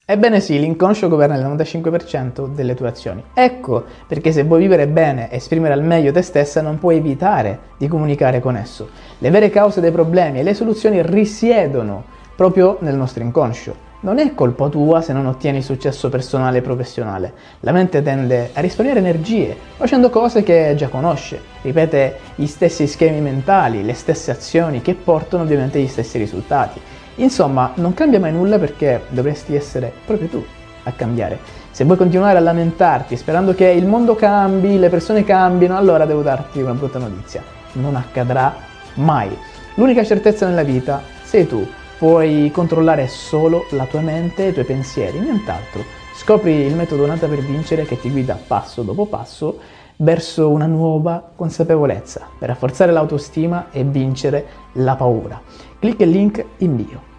Ebbene sì, l'inconscio governa il 95% delle tue azioni. Ecco perché se vuoi vivere bene e esprimere al meglio te stessa non puoi evitare di comunicare con esso. Le vere cause dei problemi e le soluzioni risiedono proprio nel nostro inconscio. Non è colpa tua se non ottieni successo personale e professionale. La mente tende a risparmiare energie facendo cose che già conosce, ripete gli stessi schemi mentali, le stesse azioni che portano ovviamente gli stessi risultati. Insomma, non cambia mai nulla perché dovresti essere proprio tu a cambiare. Se vuoi continuare a lamentarti sperando che il mondo cambi, le persone cambino, allora devo darti una brutta notizia. Non accadrà mai. L'unica certezza nella vita sei tu. Puoi controllare solo la tua mente e i tuoi pensieri, nient'altro. Scopri il metodo Nata per vincere che ti guida passo dopo passo verso una nuova consapevolezza per rafforzare l'autostima e vincere la paura. Clicca il link in bio.